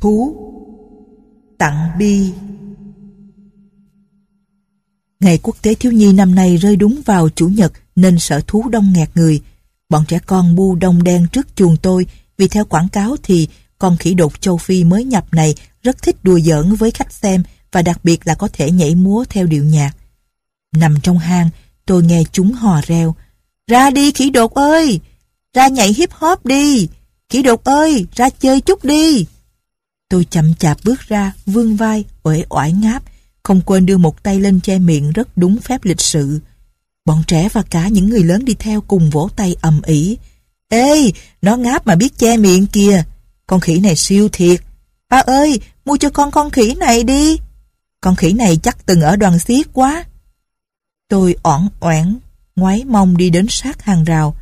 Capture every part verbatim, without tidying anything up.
Thú tặng bi. Ngày Quốc tế Thiếu nhi năm nay rơi đúng vào Chủ nhật nên sở thú đông nghẹt người. Bọn trẻ con bu đông đen trước chuồng tôi vì theo quảng cáo thì con khỉ đột châu Phi mới nhập này rất thích đùa giỡn với khách xem và đặc biệt là có thể nhảy múa theo điệu nhạc. Nằm trong hang, tôi nghe chúng hò reo. Ra đi khỉ đột ơi! Ra nhảy hip hop đi! Khỉ đột ơi! Ra chơi chút đi! Tôi chậm chạp bước ra, vươn vai, uể oải ngáp, không quên đưa một tay lên che miệng rất đúng phép lịch sự. Bọn trẻ và cả những người lớn đi theo cùng vỗ tay ầm ĩ. Ê, nó ngáp mà biết che miệng kìa. Con khỉ này siêu thiệt. Ba ơi, mua cho con con khỉ này đi. Con khỉ này chắc từng ở đoàn xiếc quá. Tôi oảng oảng, ngoáy mông đi đến sát hàng rào.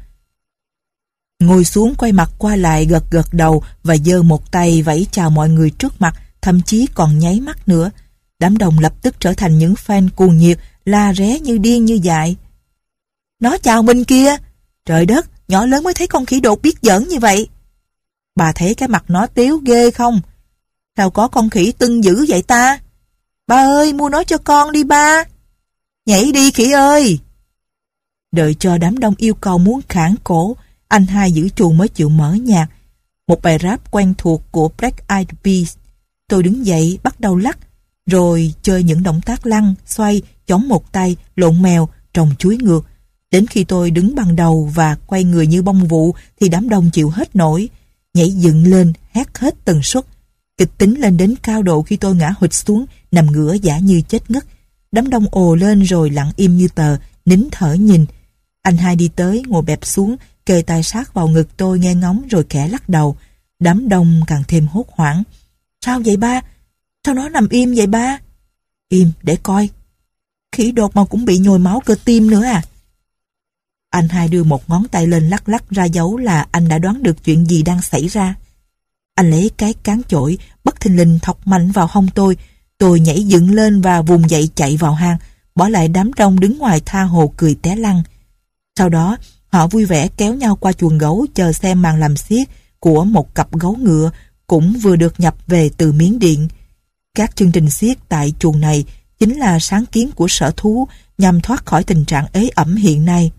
Ngồi xuống quay mặt qua lại gật gật đầu và giơ một tay vẫy chào mọi người trước mặt, thậm chí còn nháy mắt nữa. Đám đông lập tức trở thành những fan cuồng nhiệt, la ré như điên như dại. Nó chào mình kìa! Trời đất, nhỏ lớn mới thấy con khỉ đột biết giỡn như vậy. Bà thấy cái mặt nó tiếu ghê không? Sao có con khỉ tưng dữ vậy ta? Ba ơi, mua nó cho con đi ba! Nhảy đi khỉ ơi! Đợi cho đám đông yêu cầu muốn khản cổ, anh hai giữ chuồng mới chịu mở nhạc. Một bài rap quen thuộc của Black Eyed Peas. Tôi đứng dậy bắt đầu lắc, rồi chơi những động tác lăn, xoay, chống một tay, lộn mèo, trồng chuối ngược. Đến khi tôi đứng bằng đầu và quay người như bông vụ thì đám đông chịu hết nổi. Nhảy dựng lên, hét hết tần suất. Kịch tính lên đến cao độ khi tôi ngã hụt xuống, nằm ngửa giả như chết ngất. Đám đông ồ lên rồi lặng im như tờ, nín thở nhìn. Anh hai đi tới, ngồi bẹp xuống, kề tay sát vào ngực tôi nghe ngóng rồi khẽ lắc đầu. Đám đông càng thêm hốt hoảng. Sao vậy ba? Sao nó nằm im vậy ba? Im để coi. Khỉ đột mà cũng bị nhồi máu cơ tim nữa à? Anh hai đưa một ngón tay lên lắc lắc ra dấu là anh đã đoán được chuyện gì đang xảy ra. Anh lấy cái cán chổi, bất thình lình thọc mạnh vào hông tôi. Tôi nhảy dựng lên và vùng dậy chạy vào hang, bỏ lại đám đông đứng ngoài tha hồ cười té lăn. Sau đó, họ vui vẻ kéo nhau qua chuồng gấu chờ xem màn làm xiếc của một cặp gấu ngựa cũng vừa được nhập về từ Miến Điện. Các chương trình xiếc tại chuồng này chính là sáng kiến của sở thú nhằm thoát khỏi tình trạng ế ẩm hiện nay.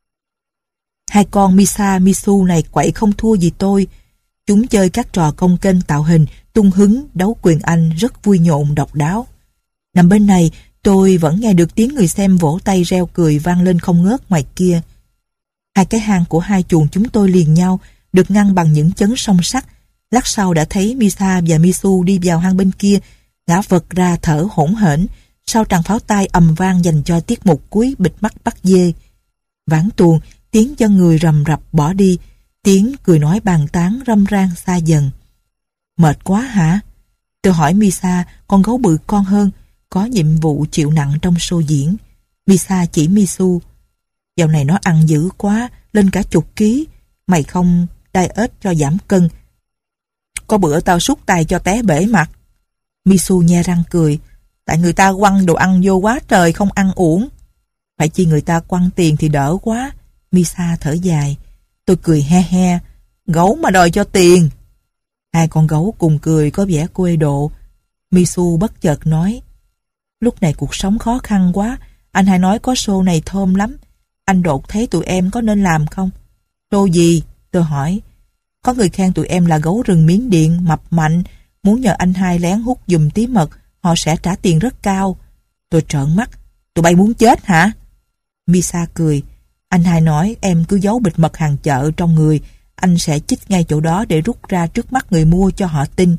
Hai con Misa Misu này quậy không thua gì tôi. Chúng chơi các trò công kênh tạo hình, tung hứng, đấu quyền Anh rất vui nhộn độc đáo. Nằm bên này, tôi vẫn nghe được tiếng người xem vỗ tay reo cười vang lên không ngớt ngoài kia. Hai cái hang của hai chuồng chúng tôi liền nhau, được ngăn bằng những chấn song sắt. Lát sau đã thấy Misa và Misu đi vào hang bên kia, ngã vật ra thở hổn hển, sau tràng pháo tay ầm vang dành cho tiết mục cuối bịt mắt bắt dê. Vãn tuồng, tiếng chân người rầm rập bỏ đi, tiếng cười nói bàn tán râm ran xa dần. Mệt quá hả? Tôi hỏi Misa, con gấu bự con hơn, có nhiệm vụ chịu nặng trong show diễn. Misa chỉ Misu. Dạo này nó ăn dữ quá, lên cả chục ký. Mày không diet cho giảm cân. Có bữa tao sút tài cho té bể mặt. Misu nhe răng cười. Tại người ta quăng đồ ăn vô quá trời không ăn uổng. Phải chi người ta quăng tiền thì đỡ quá. Misa thở dài. Tôi cười he he. Gấu mà đòi cho tiền. Hai con gấu cùng cười có vẻ quê độ. Misu bất chợt nói. Lúc này cuộc sống khó khăn quá. Anh hai nói có show này thơm lắm. Anh đột thấy tụi em có nên làm không? Show gì? Tôi hỏi. Có người khen tụi em là gấu rừng Miến Điện, mập mạnh. Muốn nhờ anh hai lén hút giùm tí mật. Họ sẽ trả tiền rất cao. Tôi trợn mắt. Tụi bay muốn chết hả? Misa cười. Anh hai nói em cứ giấu bịch mật hàng chợ trong người. Anh sẽ chích ngay chỗ đó để rút ra trước mắt người mua cho họ tin.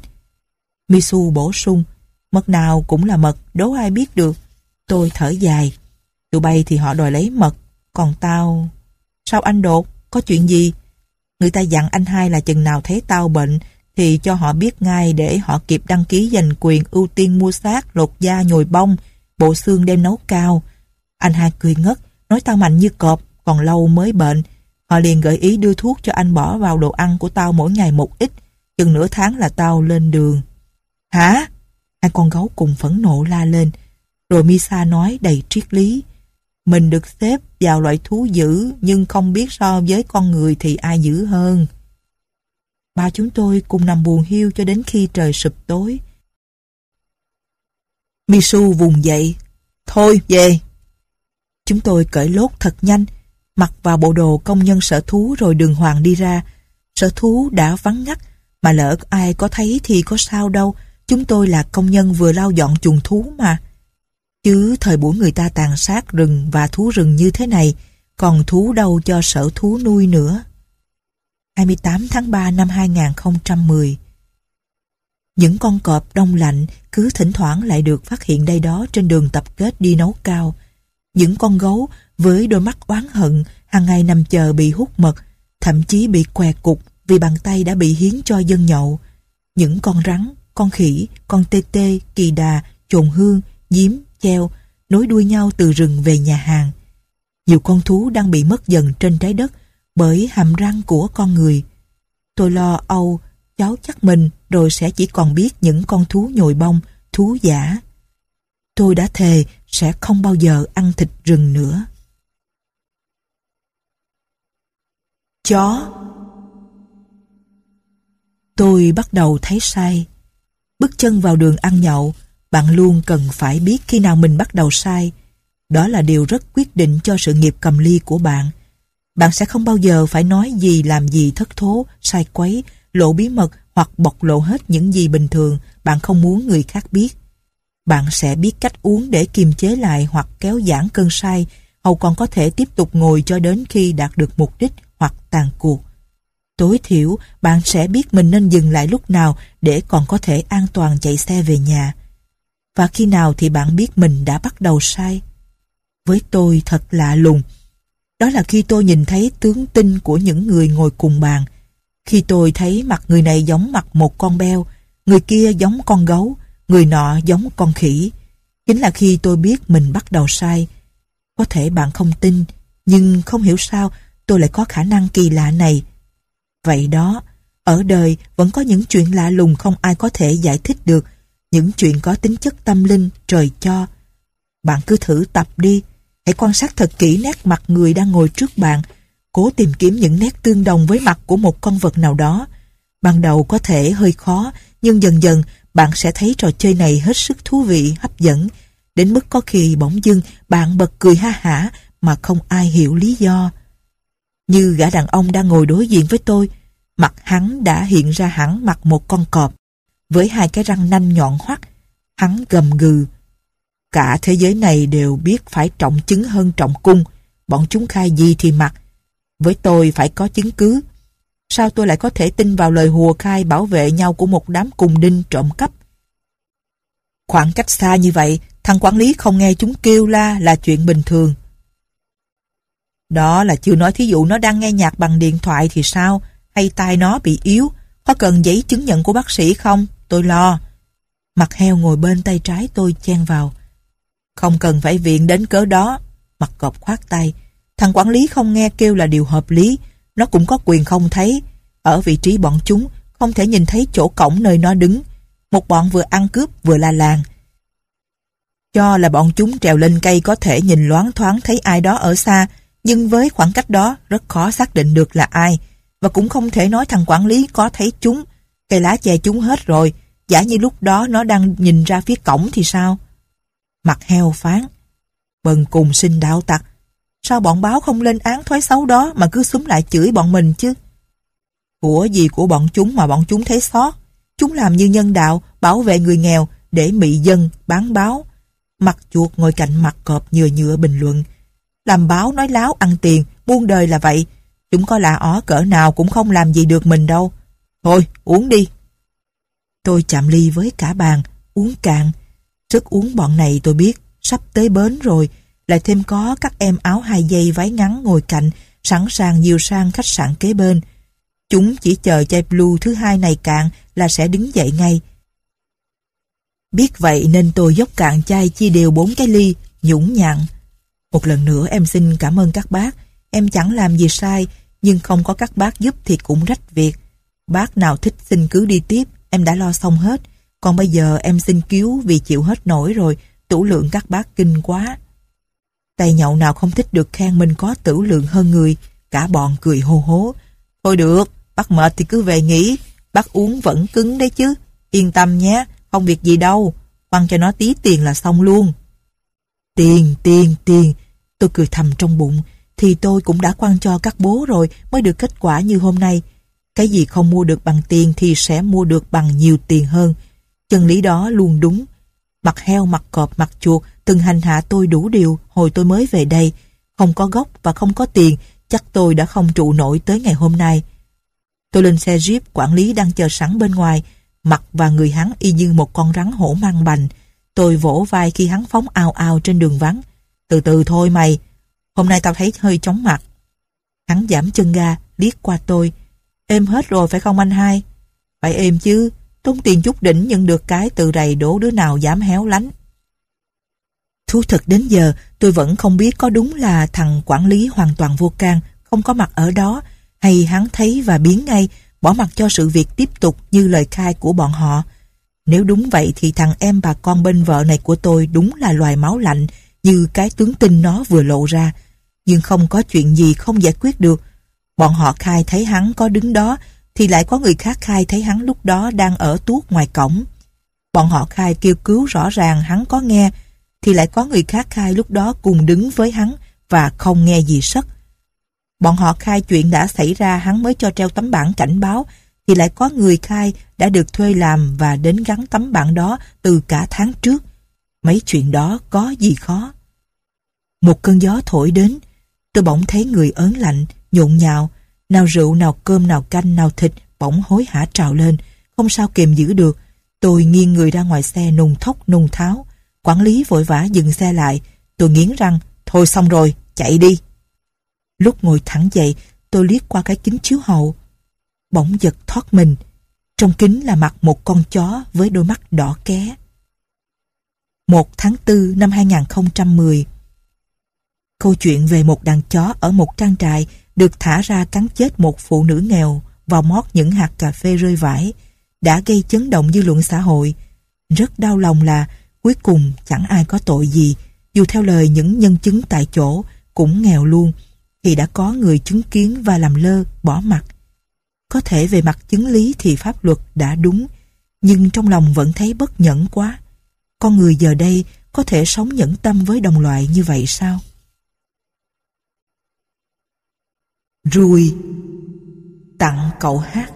Misu bổ sung. Mật nào cũng là mật, đố ai biết được. Tôi thở dài. Tụi bay thì họ đòi lấy mật. Còn tao... Sao anh đột? Có chuyện gì? Người ta dặn anh hai là chừng nào thấy tao bệnh thì cho họ biết ngay để họ kịp đăng ký giành quyền ưu tiên mua xác, lột da, nhồi bông, bộ xương đem nấu cao. Anh hai cười ngất, nói tao mạnh như cọp, còn lâu mới bệnh. Họ liền gợi ý đưa thuốc cho anh bỏ vào đồ ăn của tao mỗi ngày một ít, chừng nửa tháng là tao lên đường. Hả? Hai con gấu cùng phẫn nộ la lên. Rồi Misa nói đầy triết lý. Mình được xếp vào loại thú dữ nhưng không biết so với con người thì ai dữ hơn. Ba chúng tôi cùng nằm buồn hiu cho đến khi trời sụp tối. Misu vùng dậy. Thôi về. Chúng tôi cởi lốt thật nhanh, mặc vào bộ đồ công nhân sở thú rồi đường hoàng đi ra. Sở thú đã vắng ngắt, mà lỡ ai có thấy thì có sao đâu. Chúng tôi là công nhân vừa lau dọn chuồng thú mà. Chứ thời buổi người ta tàn sát rừng và thú rừng như thế này, còn thú đâu cho sở thú nuôi nữa. hai mươi tám tháng ba năm hai nghìn không trăm mười. Những con cọp đông lạnh cứ thỉnh thoảng lại được phát hiện đây đó trên đường tập kết đi nấu cao. Những con gấu với đôi mắt oán hận hàng ngày nằm chờ bị hút mật, thậm chí bị què cục vì bàn tay đã bị hiến cho dân nhậu. Những con rắn, con khỉ, con tê tê, kỳ đà, chồn hương, diếm, cheo nối đuôi nhau từ rừng về nhà hàng. Nhiều con thú đang bị mất dần trên trái đất bởi hàm răng của con người. Tôi lo âu cháu chắc mình rồi sẽ chỉ còn biết những con thú nhồi bông, thú giả. Tôi đã thề sẽ không bao giờ ăn thịt rừng nữa. Chó. Tôi bắt đầu thấy sai. Bước chân vào đường ăn nhậu, bạn luôn cần phải biết khi nào mình bắt đầu sai. Đó là điều rất quyết định cho sự nghiệp cầm ly của bạn. Bạn sẽ không bao giờ phải nói gì làm gì thất thố, sai quấy, lộ bí mật hoặc bộc lộ hết những gì bình thường bạn không muốn người khác biết. Bạn sẽ biết cách uống để kiềm chế lại hoặc kéo giãn cơn say, hầu còn có thể tiếp tục ngồi cho đến khi đạt được mục đích hoặc tàn cuộc. Tối thiểu, bạn sẽ biết mình nên dừng lại lúc nào để còn có thể an toàn chạy xe về nhà. Và khi nào thì bạn biết mình đã bắt đầu sai. Với tôi thật lạ lùng. Đó là khi tôi nhìn thấy tướng tinh của những người ngồi cùng bàn. Khi tôi thấy mặt người này giống mặt một con beo, người kia giống con gấu, người nọ giống con khỉ. Chính là khi tôi biết mình bắt đầu sai. Có thể bạn không tin, nhưng không hiểu sao tôi lại có khả năng kỳ lạ này. Vậy đó, ở đời vẫn có những chuyện lạ lùng không ai có thể giải thích được, những chuyện có tính chất tâm linh trời cho. Bạn cứ thử tập đi, hãy quan sát thật kỹ nét mặt người đang ngồi trước bạn, cố tìm kiếm những nét tương đồng với mặt của một con vật nào đó. Ban đầu có thể hơi khó, nhưng dần dần bạn sẽ thấy trò chơi này hết sức thú vị, hấp dẫn, đến mức có khi bỗng dưng bạn bật cười ha hả mà không ai hiểu lý do. Như gã đàn ông đang ngồi đối diện với tôi, mặt hắn đã hiện ra hẳn mặt một con cọp, với hai cái răng nanh nhọn hoắt. Hắn gầm gừ. Cả thế giới này đều biết phải trọng chứng hơn trọng cung, bọn chúng khai gì thì mặc. Với tôi phải có chứng cứ. Sao tôi lại có thể tin vào lời hùa khai bảo vệ nhau của một đám cùng đinh trộm cắp? Khoảng cách xa như vậy, thằng quản lý không nghe chúng kêu la là chuyện bình thường. Đó là chưa nói thí dụ nó đang nghe nhạc bằng điện thoại thì sao? Hay tai nó bị yếu? Có cần giấy chứng nhận của bác sĩ không? Tôi lo. Mặt heo ngồi bên tay trái tôi chen vào. Không cần phải viện đến cớ đó. Mặt cọp khoát tay. Thằng quản lý không nghe kêu là điều hợp lý. Nó cũng có quyền không thấy. Ở vị trí bọn chúng, không thể nhìn thấy chỗ cổng nơi nó đứng. Một bọn vừa ăn cướp vừa la làng. Cho là bọn chúng trèo lên cây có thể nhìn loáng thoáng thấy ai đó ở xa, nhưng với khoảng cách đó rất khó xác định được là ai. Và cũng không thể nói thằng quản lý có thấy chúng. Cây lá che chúng hết rồi. Giả như lúc đó nó đang nhìn ra phía cổng thì sao? Mặt heo phán. Bần cùng xin đạo tặc. Sao bọn báo không lên án thói xấu đó mà cứ xúm lại chửi bọn mình chứ? Của gì của bọn chúng mà bọn chúng thấy xót? Chúng làm như nhân đạo, bảo vệ người nghèo để mị dân, bán báo. Mặt chuột ngồi cạnh mặt cọp nhừa nhựa bình luận. Làm báo nói láo ăn tiền, muôn đời là vậy. Chúng có lạ ó cỡ nào cũng không làm gì được mình đâu. Thôi, uống đi. Tôi chạm ly với cả bàn, uống cạn. Sức uống bọn này tôi biết, sắp tới bến rồi. Lại thêm có các em áo hai dây váy ngắn ngồi cạnh, sẵn sàng dìu sang khách sạn kế bên. Chúng chỉ chờ chai blue thứ hai này cạn là sẽ đứng dậy ngay. Biết vậy nên tôi dốc cạn chai chia đều bốn cái ly, nhũng nhặn. Một lần nữa em xin cảm ơn các bác. Em chẳng làm gì sai, nhưng không có các bác giúp thì cũng rách việc. Bác nào thích xin cứ đi tiếp, em đã lo xong hết. Còn bây giờ em xin cứu vì chịu hết nổi rồi, tửu lượng các bác kinh quá. Tay nhậu nào không thích được khen mình có tửu lượng hơn người. Cả bọn cười hô hố. Thôi được, bác mệt thì cứ về nghỉ. bác uống vẫn cứng đấy chứ. Yên tâm nhé, không việc gì đâu. Quăng cho nó tí tiền là xong luôn. Tiền, tiền, tiền. Tôi cười thầm trong bụng. Thì tôi cũng đã quăng cho các bố rồi mới được kết quả như hôm nay. Cái gì không mua được bằng tiền thì sẽ mua được bằng nhiều tiền hơn. Chân lý đó luôn đúng. Mặt heo, mặt cọp, mặt chuột từng hành hạ tôi đủ điều hồi tôi mới về đây. Không có gốc và không có tiền, chắc tôi đã không trụ nổi tới ngày hôm nay. Tôi lên xe Jeep, quản lý đang chờ sẵn bên ngoài. Mặt và người hắn y như một con rắn hổ mang bành. Tôi vỗ vai khi hắn phóng ào ào trên đường vắng. Từ từ thôi mày, hôm nay tao thấy hơi chóng mặt. Hắn giảm chân ga, liếc qua tôi. Êm hết rồi phải không anh hai? Phải êm chứ, tốn tiền chút đỉnh nhưng được cái từ rầy đổ đứa nào dám héo lánh. Thú thật đến giờ tôi vẫn không biết có đúng là thằng quản lý hoàn toàn vô can, không có mặt ở đó, hay hắn thấy và biến ngay, bỏ mặc cho sự việc tiếp tục như lời khai của bọn họ. Nếu đúng vậy thì thằng em bà con bên vợ này của tôi đúng là loài máu lạnh như cái tướng tinh nó vừa lộ ra. Nhưng không có chuyện gì không giải quyết được. Bọn họ khai thấy hắn có đứng đó thì lại có người khác khai thấy hắn lúc đó đang ở tuốt ngoài cổng. Bọn họ khai kêu cứu rõ ràng hắn có nghe thì lại có người khác khai lúc đó cùng đứng với hắn và không nghe gì sất. Bọn họ khai chuyện đã xảy ra hắn mới cho treo tấm bảng cảnh báo thì lại có người khai đã được thuê làm và đến gắn tấm bảng đó từ cả tháng trước. Mấy chuyện đó có gì khó. Một cơn gió thổi đến, tôi bỗng thấy người ớn lạnh, nhộn nhạo, nào rượu, nào cơm, nào canh, nào thịt bỗng hối hả trào lên, không sao kềm giữ được. Tôi nghiêng người ra ngoài xe nùng thốc nùng tháo. Quản lý vội vã dừng xe lại. Tôi nghiến răng, thôi xong rồi, chạy đi. Lúc ngồi thẳng dậy, tôi liếc qua cái kính chiếu hậu. Bỗng giật thoát mình. Trong kính là mặt một con chó với đôi mắt đỏ ké. một tháng tư năm hai nghìn không trăm mười. Câu chuyện về một đàn chó ở một trang trại được thả ra cắn chết một phụ nữ nghèo vào mót những hạt cà phê rơi vãi đã gây chấn động dư luận xã hội. Rất đau lòng là cuối cùng chẳng ai có tội gì, dù theo lời những nhân chứng tại chỗ cũng nghèo luôn, thì đã có người chứng kiến và làm lơ, bỏ mặc. Có thể về mặt chứng lý thì pháp luật đã đúng, nhưng trong lòng vẫn thấy bất nhẫn quá. Con người giờ đây có thể sống nhẫn tâm với đồng loại như vậy sao? Ruồi tặng cậu hát.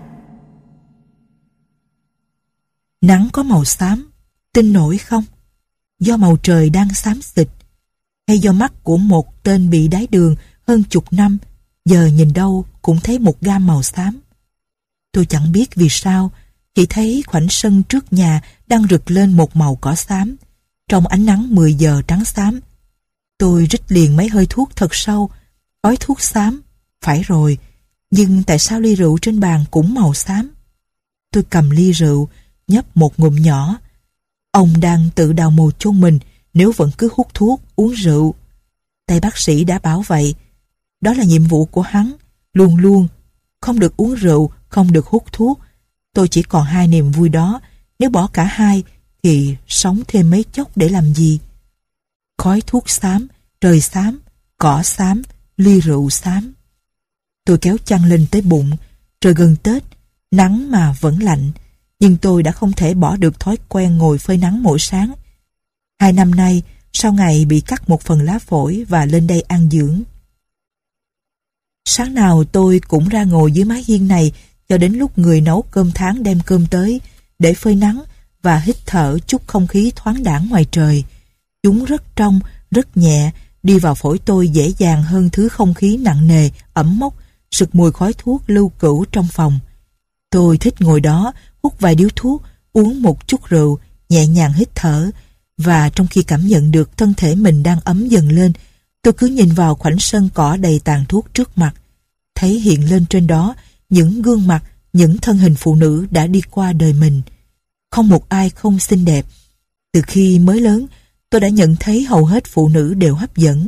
Nắng có màu xám, tin nổi không? Do màu trời đang xám xịt, hay do mắt của một tên bị đái đường hơn chục năm, giờ nhìn đâu cũng thấy một gam màu xám. Tôi chẳng biết vì sao, chỉ thấy khoảnh sân trước nhà đang rực lên một màu cỏ xám, trong ánh nắng mười giờ trắng xám. Tôi rít liền mấy hơi thuốc thật sâu, khói thuốc xám, phải rồi, nhưng tại sao ly rượu trên bàn cũng màu xám? Tôi cầm ly rượu, nhấp một ngụm nhỏ. Ông đang tự đào mồ chôn mình nếu vẫn cứ hút thuốc, uống rượu. Tay bác sĩ đã bảo vậy. Đó là nhiệm vụ của hắn, luôn luôn. Không được uống rượu, không được hút thuốc. Tôi chỉ còn hai niềm vui đó. Nếu bỏ cả hai, thì sống thêm mấy chốc để làm gì? Khói thuốc xám, trời xám, cỏ xám, ly rượu xám. Tôi kéo chăn lên tới bụng. Trời gần Tết, nắng mà vẫn lạnh. Nhưng tôi đã không thể bỏ được thói quen ngồi phơi nắng mỗi sáng. Hai năm nay, sau ngày bị cắt một phần lá phổi và lên đây an dưỡng. Sáng nào tôi cũng ra ngồi dưới mái hiên này cho đến lúc người nấu cơm tháng đem cơm tới để phơi nắng và hít thở chút không khí thoáng đãng ngoài trời. Chúng rất trong, rất nhẹ, đi vào phổi tôi dễ dàng hơn thứ không khí nặng nề, ẩm mốc, sực mùi khói thuốc lưu cữu trong phòng. Tôi thích ngồi đó, hút vài điếu thuốc, uống một chút rượu, nhẹ nhàng hít thở, và trong khi cảm nhận được thân thể mình đang ấm dần lên, tôi cứ nhìn vào khoảnh sân cỏ đầy tàn thuốc trước mặt, thấy hiện lên trên đó những gương mặt, những thân hình phụ nữ đã đi qua đời mình. Không một ai không xinh đẹp. Từ khi mới lớn, tôi đã nhận thấy hầu hết phụ nữ đều hấp dẫn.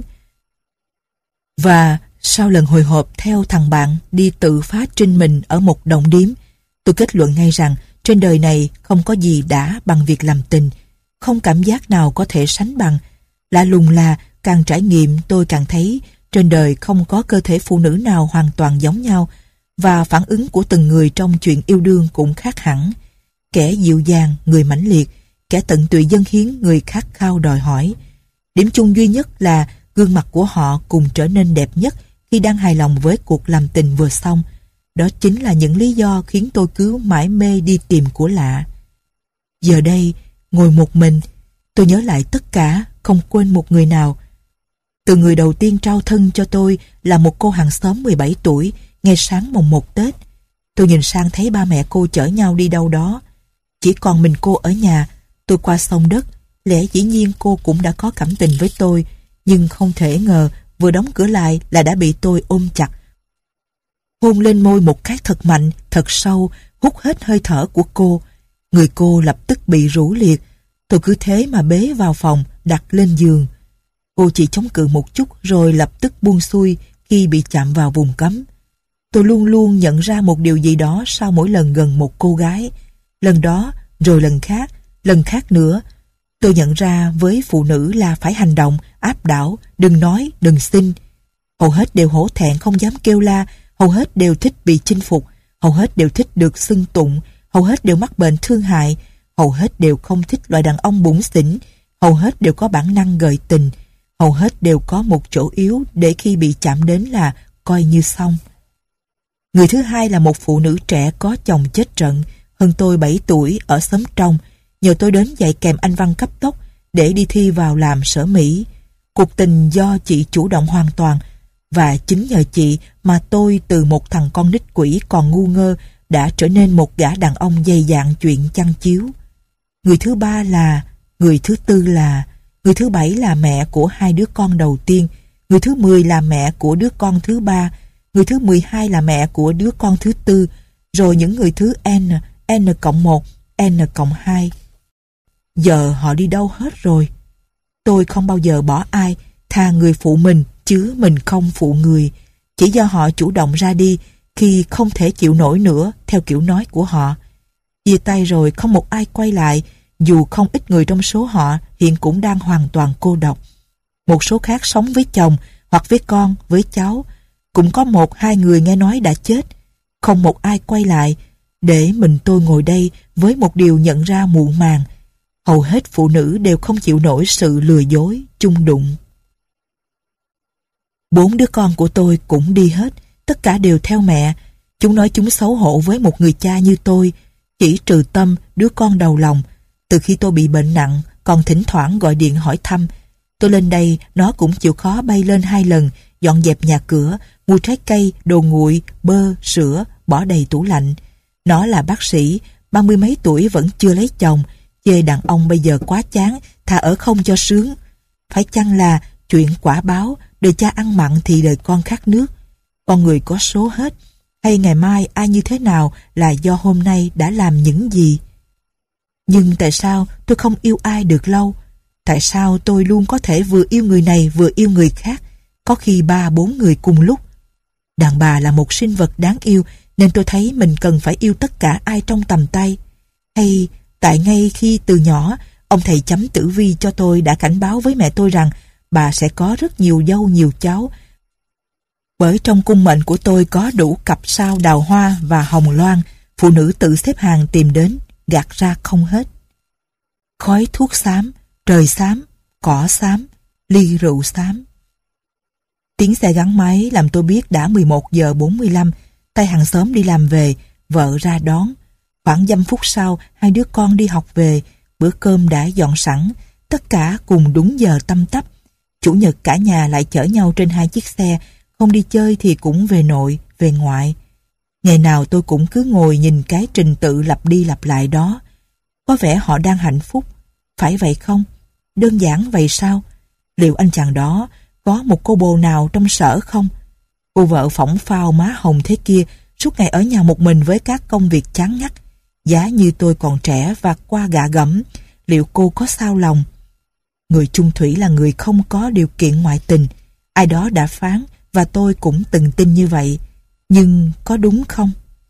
Và sau lần hồi hộp theo thằng bạn đi tự phá trinh mình ở một động điếm, tôi kết luận ngay rằng trên đời này không có gì đã bằng việc làm tình, không cảm giác nào có thể sánh bằng. Lạ lùng là càng trải nghiệm tôi càng thấy trên đời không có cơ thể phụ nữ nào hoàn toàn giống nhau, và phản ứng của từng người trong chuyện yêu đương cũng khác hẳn. Kẻ dịu dàng, người mãnh liệt, kẻ tận tụy dâng hiến, người khát khao đòi hỏi. Điểm chung duy nhất là gương mặt của họ cùng trở nên đẹp nhất khi đang hài lòng với cuộc làm tình vừa xong. Đó chính là những lý do khiến tôi cứ mải mê đi tìm của lạ. Giờ đây, ngồi một mình, tôi nhớ lại tất cả, không quên một người nào. Từ người đầu tiên trao thân cho tôi là một cô hàng xóm mười bảy tuổi, ngay sáng mồng một Tết. Tôi nhìn sang thấy ba mẹ cô chở nhau đi đâu đó. Chỉ còn mình cô ở nhà. Tôi qua sông đất. Lẽ dĩ nhiên cô cũng đã có cảm tình với tôi, nhưng không thể ngờ vừa đóng cửa lại là đã bị tôi ôm chặt, hôn lên môi một cái thật mạnh, thật sâu, hút hết hơi thở của cô. Người cô lập tức bị rũ liệt. Tôi cứ thế mà bế vào phòng, đặt lên giường. Cô chỉ chống cự một chút rồi lập tức buông xuôi khi bị chạm vào vùng cấm. Tôi luôn luôn nhận ra một điều gì đó sau mỗi lần gần một cô gái. Lần đó, rồi lần khác, lần khác nữa. Tôi nhận ra với phụ nữ là phải hành động, áp đảo, đừng nói, đừng xin. Hầu hết đều hổ thẹn không dám kêu la, hầu hết đều thích bị chinh phục, hầu hết đều thích được xưng tụng, hầu hết đều mắc bệnh thương hại, hầu hết đều không thích loại đàn ông bủn xỉn, hầu hết đều có bản năng gợi tình, hầu hết đều có một chỗ yếu để khi bị chạm đến là coi như xong. Người thứ hai là một phụ nữ trẻ có chồng chết trận, hơn tôi bảy tuổi ở xóm trong, nhờ tôi đến dạy kèm Anh văn cấp tốc để đi thi vào làm sở Mỹ. Cuộc tình do chị chủ động hoàn toàn, và chính nhờ chị mà tôi từ một thằng con nít quỷ còn ngu ngơ đã trở nên một gã đàn ông dày dạn chuyện chăn chiếu. Người thứ ba là, người thứ tư là, người thứ bảy là mẹ của hai đứa con đầu tiên, người thứ mười là mẹ của đứa con thứ ba, người thứ mười hai là mẹ của đứa con thứ tư, rồi những người thứ N, N cộng một, N cộng hai. Giờ họ đi đâu hết rồi? Tôi không bao giờ bỏ ai, thà người phụ mình, chứ mình không phụ người. Chỉ do họ chủ động ra đi khi không thể chịu nổi nữa, theo kiểu nói của họ. Chia tay rồi không một ai quay lại, dù không ít người trong số họ hiện cũng đang hoàn toàn cô độc. Một số khác sống với chồng, hoặc với con, với cháu. Cũng có một hai người nghe nói đã chết. Không một ai quay lại, để mình tôi ngồi đây với một điều nhận ra muộn màng. Hầu hết phụ nữ đều không chịu nổi sự lừa dối, chung đụng. Bốn đứa con của tôi cũng đi hết, tất cả đều theo mẹ. Chúng nói chúng xấu hổ với một người cha như tôi, chỉ trừ Tâm, đứa con đầu lòng. Từ khi tôi bị bệnh nặng, còn thỉnh thoảng gọi điện hỏi thăm. Tôi lên đây, nó cũng chịu khó bay lên hai lần, dọn dẹp nhà cửa, mua trái cây, đồ nguội, bơ, sữa, bỏ đầy tủ lạnh. Nó là bác sĩ, ba mươi mấy tuổi vẫn chưa lấy chồng, chê đàn ông bây giờ quá chán, thà ở không cho sướng. Phải chăng là chuyện quả báo, đời cha ăn mặn thì đời con khát nước. Con người có số hết, hay ngày mai ai như thế nào là do hôm nay đã làm những gì. Nhưng tại sao tôi không yêu ai được lâu? Tại sao tôi luôn có thể vừa yêu người này vừa yêu người khác, có khi ba bốn người cùng lúc? Đàn bà là một sinh vật đáng yêu, nên tôi thấy mình cần phải yêu tất cả ai trong tầm tay. Hay tại ngay khi từ nhỏ, ông thầy chấm tử vi cho tôi đã cảnh báo với mẹ tôi rằng bà sẽ có rất nhiều dâu nhiều cháu. Bởi trong cung mệnh của tôi có đủ cặp sao đào hoa và hồng loan, phụ nữ tự xếp hàng tìm đến, gạt ra không hết. Khói thuốc xám, trời xám, cỏ xám, ly rượu xám. Tiếng xe gắn máy làm tôi biết đã mười một giờ bốn mươi lăm, tay hàng xóm đi làm về, vợ ra đón. Khoảng dăm phút sau, hai đứa con đi học về, bữa cơm đã dọn sẵn, tất cả cùng đúng giờ tăm tắp. Chủ nhật cả nhà lại chở nhau trên hai chiếc xe, không đi chơi thì cũng về nội, về ngoại. Ngày nào tôi cũng cứ ngồi nhìn cái trình tự lặp đi lặp lại đó. Có vẻ họ đang hạnh phúc, phải vậy không? Đơn giản vậy sao? Liệu anh chàng đó có một cô bồ nào trong sở không? Cô vợ phỏng phao má hồng thế kia, suốt ngày ở nhà một mình với các công việc chán ngắt. Giá như tôi còn trẻ và qua gạ gẫm, liệu cô có sao lòng? Người chung thủy là người không có điều kiện ngoại tình. Ai đó đã phán, và tôi cũng từng tin như vậy. Nhưng có đúng không?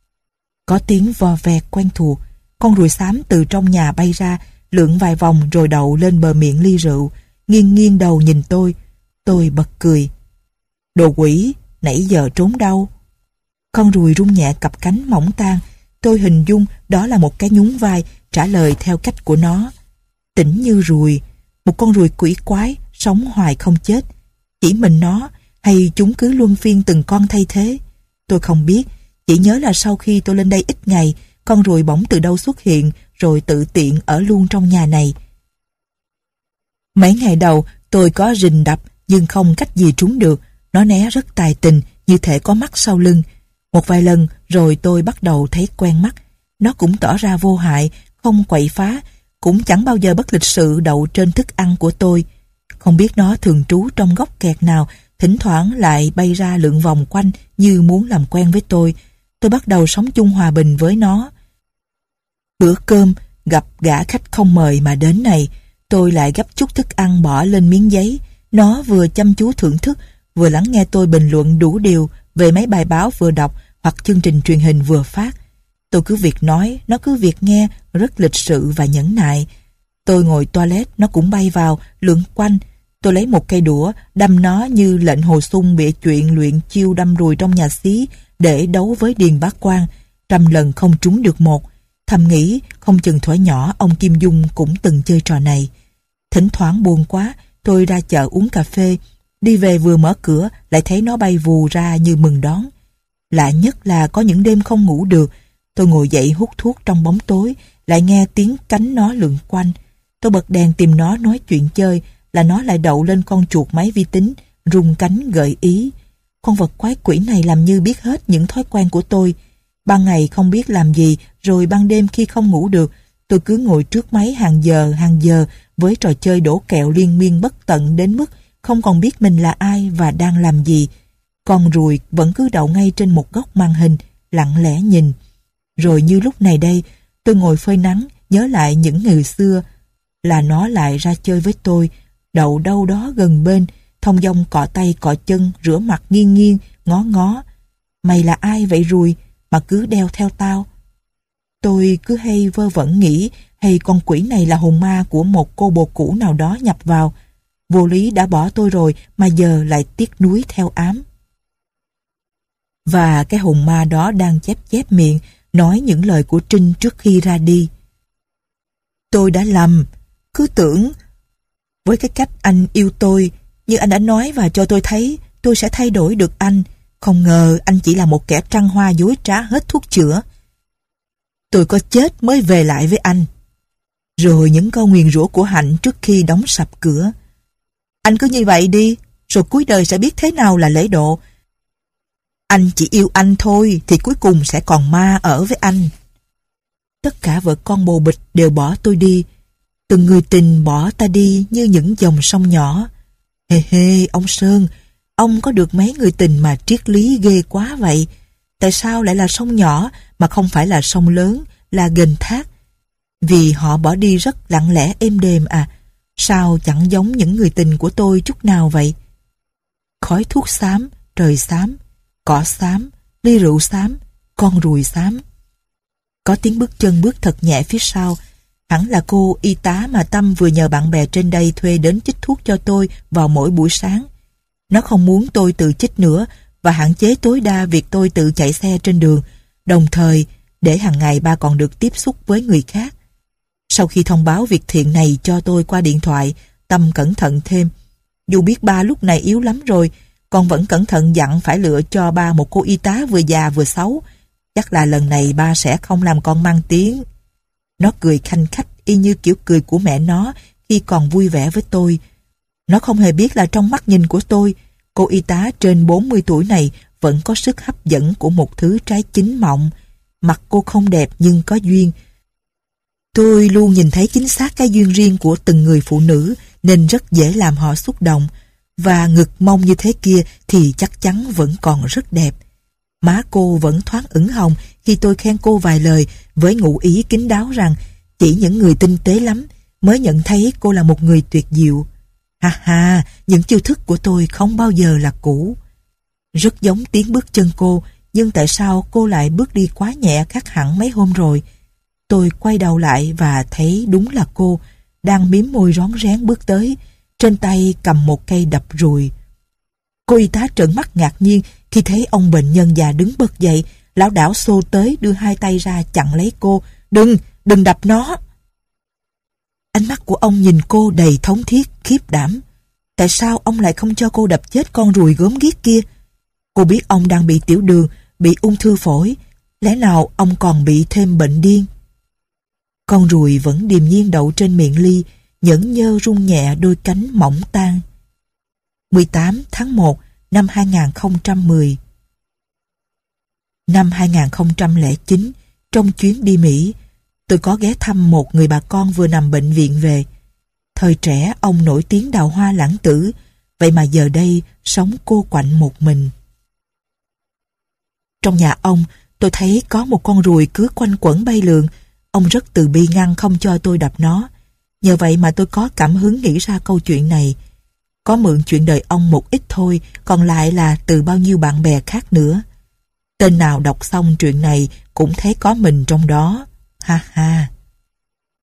Có tiếng vo ve quen thuộc. Con ruồi xám từ trong nhà bay ra, lượn vài vòng rồi đậu lên bờ miệng ly rượu, nghiêng nghiêng đầu nhìn tôi. Tôi bật cười. Đồ quỷ, nãy giờ trốn đâu? Con ruồi rung nhẹ cặp cánh mỏng tang. Tôi hình dung đó là một cái nhún vai trả lời theo cách của nó. Tỉnh như ruồi, một con ruồi quỷ quái, sống hoài không chết. Chỉ mình nó, hay chúng cứ luân phiên từng con thay thế? Tôi không biết, chỉ nhớ là sau khi tôi lên đây ít ngày, con ruồi bỗng từ đâu xuất hiện, rồi tự tiện ở luôn trong nhà này. Mấy ngày đầu, tôi có rình đập, nhưng không cách gì trúng được. Nó né rất tài tình, như thể có mắt sau lưng. Một vài lần, rồi tôi bắt đầu thấy quen mắt. Nó cũng tỏ ra vô hại, không quậy phá, cũng chẳng bao giờ bất lịch sự đậu trên thức ăn của tôi. Không biết nó thường trú trong góc kẹt nào, thỉnh thoảng lại bay ra lượn vòng quanh như muốn làm quen với tôi. Tôi bắt đầu sống chung hòa bình với nó. Bữa cơm, gặp gã khách không mời mà đến này, tôi lại gấp chút thức ăn bỏ lên miếng giấy. Nó vừa chăm chú thưởng thức, vừa lắng nghe tôi bình luận đủ điều về mấy bài báo vừa đọc hoặc chương trình truyền hình vừa phát. Tôi cứ việc nói, nó cứ việc nghe, rất lịch sự và nhẫn nại. Tôi ngồi toilet, nó cũng bay vào, lượn quanh. Tôi lấy một cây đũa, đâm nó như lệnh Hồ Sung bịa chuyện luyện chiêu đâm ruồi trong nhà xí để đấu với Điền Bá Quang. Trăm lần không trúng được một. Thầm nghĩ, không chừng thuở nhỏ ông Kim Dung cũng từng chơi trò này. Thỉnh thoảng buồn quá, tôi ra chợ uống cà phê. Đi về vừa mở cửa, lại thấy nó bay vù ra như mừng đón. Lạ nhất là có những đêm không ngủ được. Tôi ngồi dậy hút thuốc trong bóng tối, lại nghe tiếng cánh nó lượn quanh. Tôi bật đèn tìm nó nói chuyện chơi, là nó lại đậu lên con chuột máy vi tính, rung cánh gợi ý. Con vật quái quỷ này làm như biết hết những thói quen của tôi. Ban ngày không biết làm gì, rồi ban đêm khi không ngủ được, tôi cứ ngồi trước máy hàng giờ hàng giờ với trò chơi đổ kẹo liên miên bất tận đến mức không còn biết mình là ai và đang làm gì. Con ruồi vẫn cứ đậu ngay trên một góc màn hình, lặng lẽ nhìn. Rồi như lúc này đây, tôi ngồi phơi nắng, nhớ lại những ngày xưa, là nó lại ra chơi với tôi, đậu đâu đó gần bên, thong dong cọ tay cọ chân, rửa mặt nghiêng nghiêng, ngó ngó. Mày là ai vậy ruồi, mà cứ đeo theo tao? Tôi cứ hay vơ vẩn nghĩ, hay con quỷ này là hồn ma của một cô bồ cũ nào đó nhập vào. Vô lý đã bỏ tôi rồi, mà giờ lại tiếc nuối theo ám. Và cái hồn ma đó đang chép chép miệng, nói những lời của Trinh trước khi ra đi. Tôi đã lầm, cứ tưởng với cái cách anh yêu tôi, như anh đã nói và cho tôi thấy, tôi sẽ thay đổi được anh. Không ngờ anh chỉ là một kẻ trăng hoa dối trá hết thuốc chữa. Tôi có chết mới về lại với anh. Rồi những câu nguyền rủa của Hạnh trước khi đóng sập cửa. Anh cứ như vậy đi, rồi cuối đời sẽ biết thế nào là lễ độ. Anh chỉ yêu anh thôi, thì cuối cùng sẽ còn ma ở với anh. Tất cả vợ con bồ bịch đều bỏ tôi đi. Từng người tình bỏ ta đi như những dòng sông nhỏ. Hê hê, ông Sơn, ông có được mấy người tình mà triết lý ghê quá vậy? Tại sao lại là sông nhỏ mà không phải là sông lớn, là ghềnh thác? Vì họ bỏ đi rất lặng lẽ êm đềm à? Sao chẳng giống những người tình của tôi chút nào vậy? Khói thuốc xám, trời xám, cỏ xám, ly rượu xám, con ruồi xám. Có tiếng bước chân bước thật nhẹ phía sau. Hẳn là cô y tá mà Tâm vừa nhờ bạn bè trên đây thuê đến chích thuốc cho tôi vào mỗi buổi sáng. Nó không muốn tôi tự chích nữa và hạn chế tối đa việc tôi tự chạy xe trên đường, đồng thời để hàng ngày ba còn được tiếp xúc với người khác. Sau khi thông báo việc thiện này cho tôi qua điện thoại, Tâm cẩn thận thêm. Dù biết ba lúc này yếu lắm rồi, con vẫn cẩn thận dặn phải lựa cho ba một cô y tá vừa già vừa xấu. Chắc là lần này ba sẽ không làm con mang tiếng. Nó cười khanh khách y như kiểu cười của mẹ nó khi còn vui vẻ với tôi. Nó không hề biết là trong mắt nhìn của tôi, cô y tá trên bốn mươi tuổi này vẫn có sức hấp dẫn của một thứ trái chín mọng. Mặt cô không đẹp nhưng có duyên. Tôi luôn nhìn thấy chính xác cái duyên riêng của từng người phụ nữ nên rất dễ làm họ xúc động. Và ngực mông như thế kia thì chắc chắn vẫn còn rất đẹp. Má cô vẫn thoáng ửng hồng khi tôi khen cô vài lời với ngụ ý kín đáo rằng chỉ những người tinh tế lắm mới nhận thấy cô là một người tuyệt diệu. Ha ha, những chiêu thức của tôi không bao giờ là cũ. Rất giống tiếng bước chân cô, nhưng tại sao cô lại bước đi quá nhẹ khác hẳn mấy hôm rồi? Tôi quay đầu lại và thấy đúng là cô đang mím môi rón rén bước tới, trên tay cầm một cây đập ruồi. Cô y tá trợn mắt ngạc nhiên khi thấy ông bệnh nhân già đứng bật dậy, lảo đảo xô tới đưa hai tay ra chặn lấy cô. Đừng, đừng đập nó. Ánh mắt của ông nhìn cô đầy thống thiết, khiếp đảm. Tại sao ông lại không cho cô đập chết con ruồi gớm ghiếc kia? Cô biết ông đang bị tiểu đường, bị ung thư phổi. Lẽ nào ông còn bị thêm bệnh điên? Con ruồi vẫn điềm nhiên đậu trên miệng Ly, nhẫn nhơ rung nhẹ đôi cánh mỏng tan. mười tám tháng một năm hai nghìn không trăm mười. Năm hai nghìn không trăm lẻ chín, trong chuyến đi Mỹ, tôi có ghé thăm một người bà con vừa nằm bệnh viện về. Thời trẻ ông nổi tiếng đào hoa lãng tử, vậy mà giờ đây sống cô quạnh một mình. Trong nhà ông, tôi thấy có một con ruồi cứ quanh quẩn bay lượn. Ông rất từ bi ngăn không cho tôi đập nó. Nhờ vậy mà tôi có cảm hứng nghĩ ra câu chuyện này. Có mượn chuyện đời ông một ít thôi, còn lại là từ bao nhiêu bạn bè khác nữa. Tên nào đọc xong chuyện này cũng thấy có mình trong đó. Ha ha.